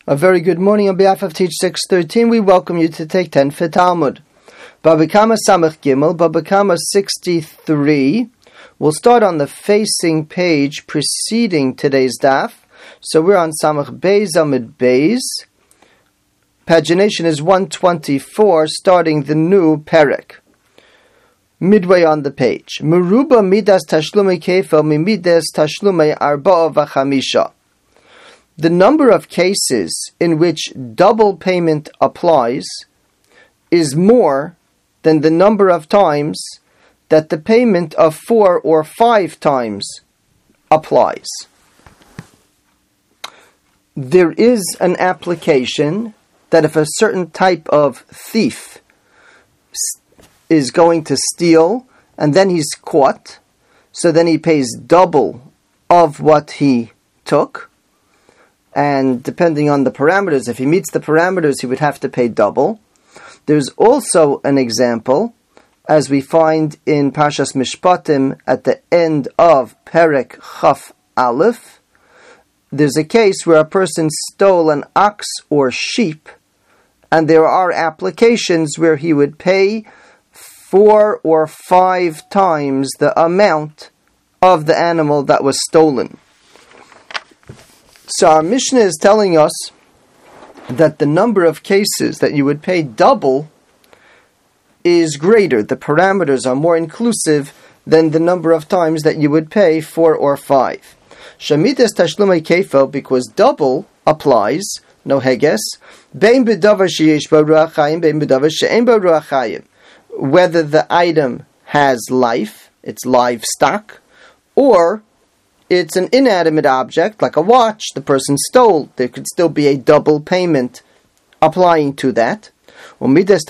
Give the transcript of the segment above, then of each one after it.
A very good morning on behalf of Teach 613. We welcome you to take 10 for Talmud. Baba Kama Samach Gimel, Baba Kama 63. We'll start on the facing page preceding today's daf. So we're on Samach Beis Amid Beis. Pagination is 124, starting the new perek. Midway on the page. Meruba midas tashlumei kefel mimidas tashlumei arba'a v'chamisha. The number of cases in which double payment applies is more than the number of times that the payment of 4 or 5 times applies. There is an application that if a certain type of thief is going to steal and then he's caught, so then he pays double of what he took. And depending on the parameters, if he meets the parameters, he would have to pay double. There's also an example, as we find in Parshas Mishpatim at the end of Perek Chaf Aleph. There's a case where a person stole an ox or sheep, and there are applications where he would pay 4 or 5 times the amount of the animal that was stolen. So our Mishnah is telling us that the number of cases that you would pay double is greater. The parameters are more inclusive than the number of times that you would pay 4 or 5. Shamidas tashlumei kefel, because double applies, no heges, bein b'davar sheyesh bo ruach chayim, bein b'davar she'ein bo ruach chayim. Whether the item has life, it's livestock, or it's an inanimate object, like a watch the person stole. There could still be a double payment applying to that. Whereas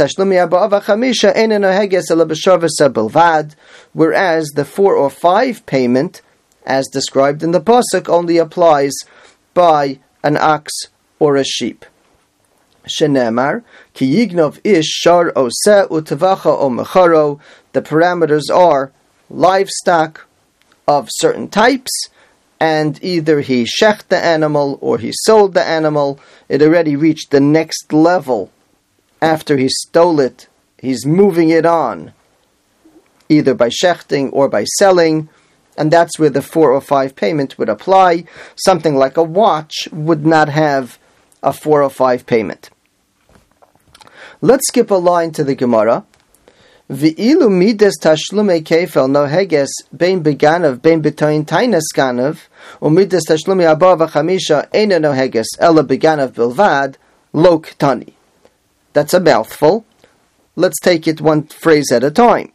the 4 or 5 payment, as described in the pasuk, only applies by an ox or a sheep. Shenemar, ki yignov ish shar oseh utavacha o mecharo. The parameters are livestock of certain types, and either he shecht the animal or he sold the animal. It already reached the next level. After he stole it, he's moving it on, either by shechting or by selling, and that's where the 4 or 5 payment would apply. Something like a watch would not have a 4 or 5 payment. Let's skip a line to the Gemara. V'ilu midas tashlumei kefel noheges bein beganav bein betoin tainas ganav umidas tashlumei arba'a v'chamisha eina noheges ela beganav bilvad lo ktani. That's a mouthful. Let's take it one phrase at a time.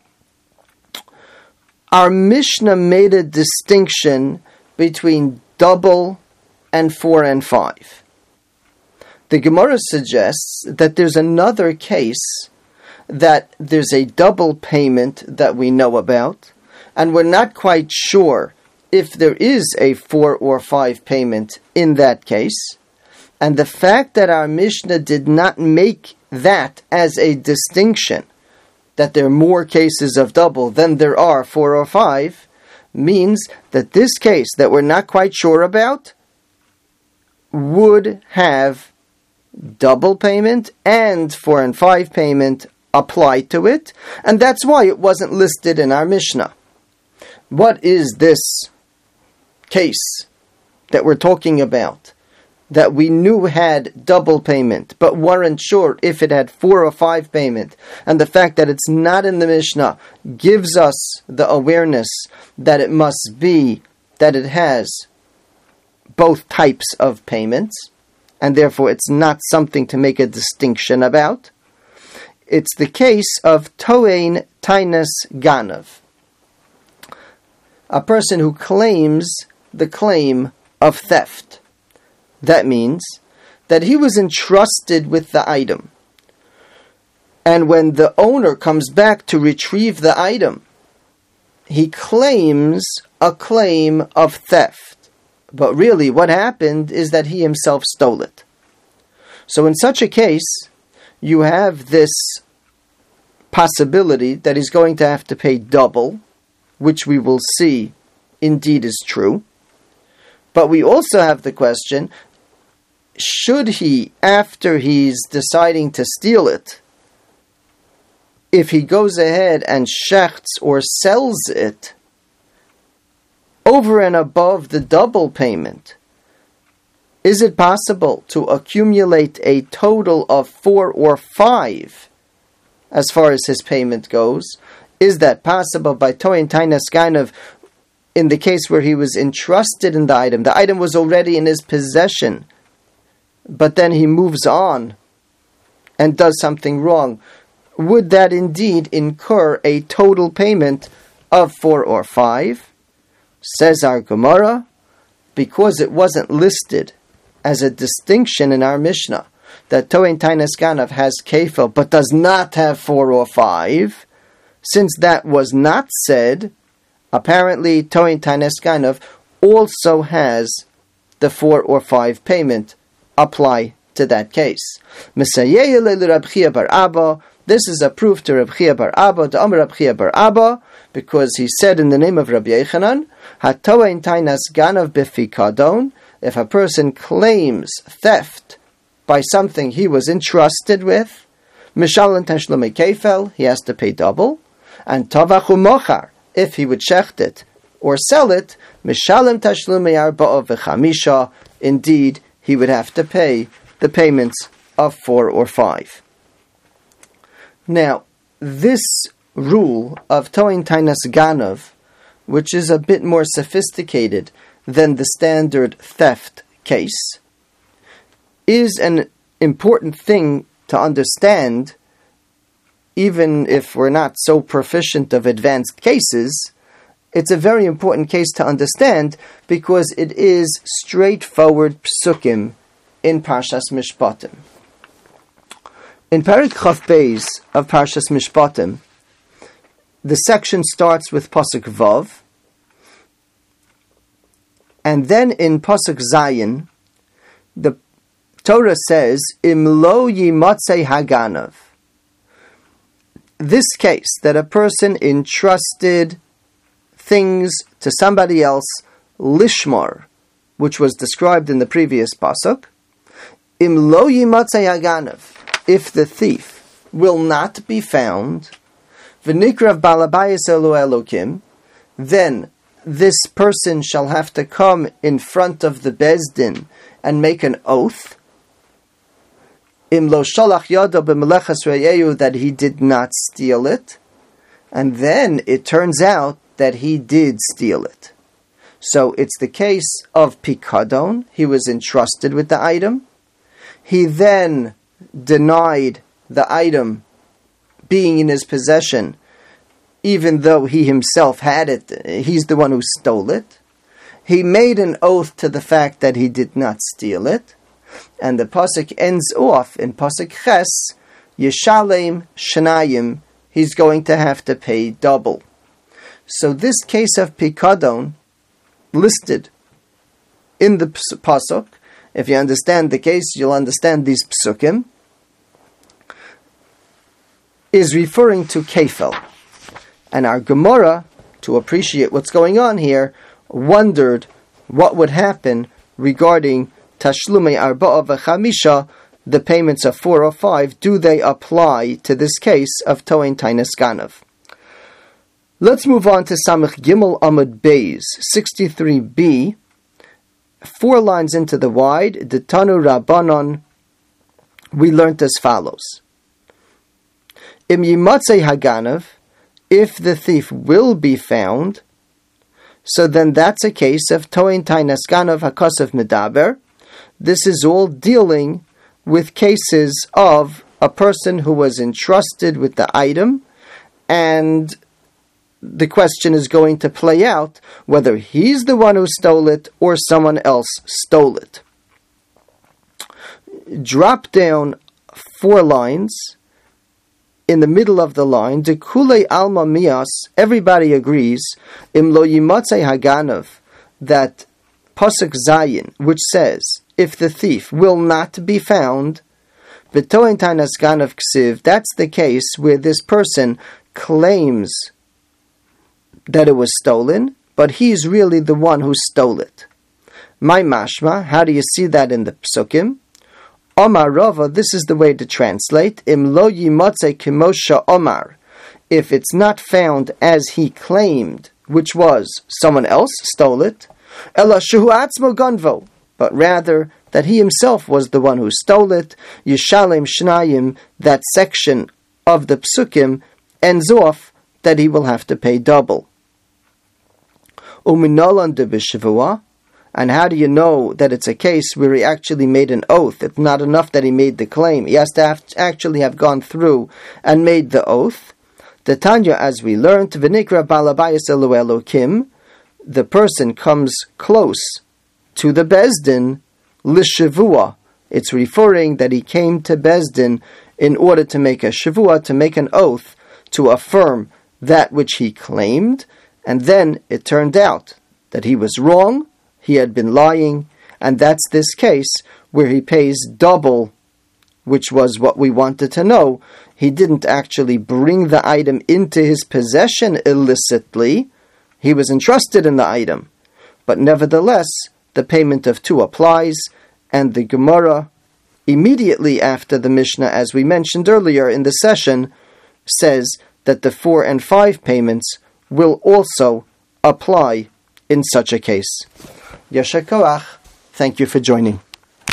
Our Mishnah made a distinction between double and 4 and 5. The Gemara suggests that there's another case that there's a double payment that we know about, and we're not quite sure if there is a 4 or 5 payment in that case. And the fact that our Mishnah did not make that as a distinction, that there are more cases of double than there are 4 or 5, means that this case that we're not quite sure about would have double payment and 4 and 5 payment applied to it, and that's why it wasn't listed in our Mishnah. What is this case that we're talking about that we knew had double payment but weren't sure if it had 4 or 5 payment? And the fact that it's not in the Mishnah gives us the awareness that it must be that it has both types of payments, and therefore it's not something to make a distinction about. It's the case of Toein Tainas Ganav, a person who claims the claim of theft. That means that he was entrusted with the item, and when the owner comes back to retrieve the item, he claims a claim of theft. But really what happened is that he himself stole it. So in such a case, you have this possibility that he's going to have to pay double, which we will see indeed is true. But we also have the question, should he, after he's deciding to steal it, if he goes ahead and shechts or sells it over and above the double payment, is it possible to accumulate a total of 4 or 5 as far as his payment goes? Is that possible by Toin Tainas Ganav in the case where he was entrusted in the item? The item was already in his possession, but then he moves on and does something wrong. Would that indeed incur a total payment of 4 or 5? Says our Gemara, because it wasn't listed as a distinction in our Mishnah that Toin Tainas Ganav has kefil but does not have 4 or 5, since that was not said, apparently Toin Tainas Ganav also has the 4 or 5 payment apply to that case. This is a proof to Reb Chia bar Abba, to Amar Reb Chia bar Abba, because he said in the name of Rabbi Yechanan, Hatoin Tainas Ganav Bifikadon, if a person claims theft by something he was entrusted with, Mishalan Tashlumei Kefel, he has to pay double, and Tavachu Mochar, if he would shecht it or sell it, Mishalim Tashlumei Arba'ah V'chamisha, indeed, he would have to pay the payments of 4 or 5. Now, this rule of Toin Tainas Ganav, which is a bit more sophisticated than the standard theft case, is an important thing to understand, even if we're not so proficient of advanced cases. It's a very important case to understand because it is straightforward psukim in Parshas Mishpatim. In Perek Chaf Beis of Parshas Mishpatim, the section starts with Pasuk Vav, and then in Pasuk Zayin, the Torah says, Im lo yimatzei haganav. This case, that a person entrusted things to somebody else, lishmar, which was described in the previous pasuk, Im lo yimatzei haganav, if the thief will not be found, v'nikrav balabayis elu elokim, then this person shall have to come in front of the Bezdin and make an oath, Im lo shalach yado b'melechas re'eyu, that he did not steal it, and then it turns out that he did steal it. So it's the case of pikadon. He was entrusted with the item. He then denied the item being in his possession, even though he himself had it. He's the one who stole it. He made an oath to the fact that he did not steal it. And the pasuk ends off in pasuk ches, Yeshalem Shnayim, he's going to have to pay double. So this case of pikadon, listed in the pasuk, if you understand the case, you'll understand these psukim, is referring to kefel. And our Gemara, to appreciate what's going on here, wondered what would happen regarding Tashlumei Arba'ah V'chamisha, the payments of 4 or 5, do they apply to this case of Toin Tainas Ganav? Let's move on to Samech Gimel Amud Beis, 63b, 4 lines into the wide, the Tanu Rabbanon, we learnt as follows. Im Yimatzei Haganav, if the thief will be found, so then that's a case of Toin Tainas Ganav HaKosav Medaber. This is all dealing with cases of a person who was entrusted with the item, and the question is going to play out whether he's the one who stole it or someone else stole it. Drop down 4 lines. In the middle of the line, de kule alma mias, everybody agrees, im lo yimatzei haganav, that pasuk zayin, which says, if the thief will not be found, b'toin tainas ganav ksiv, that's the case where this person claims that it was stolen, but he's really the one who stole it. My mashma, how do you see that in the psukim? Omar Rava, this is the way to translate. Im lo yimotze kimosha Omar. If it's not found as he claimed, which was someone else stole it, ela shehu atzmo ganvo, but rather that he himself was the one who stole it, Yishalem Shnayim, that section of the psukim ends off that he will have to pay double. Uminolan de b'shavua, and how do you know that it's a case where he actually made an oath? It's not enough that he made the claim. He has to actually have gone through and made the oath. The Tanya, as we learned, v'nikra balabayas elu elokim, the person comes close to the Bezdin, l'shavua. It's referring that he came to Bezdin in order to make a shavua, to make an oath, to affirm that which he claimed, and then it turned out that he was wrong, he had been lying, and that's this case where he pays double, which was what we wanted to know. He didn't actually bring the item into his possession illicitly. He was entrusted in the item. But nevertheless, the payment of 2 applies, and the Gemara, immediately after the Mishnah, as we mentioned earlier in the session, says that the 4 and 5 payments will also apply in such a case. Yasher koach. Thank you for joining.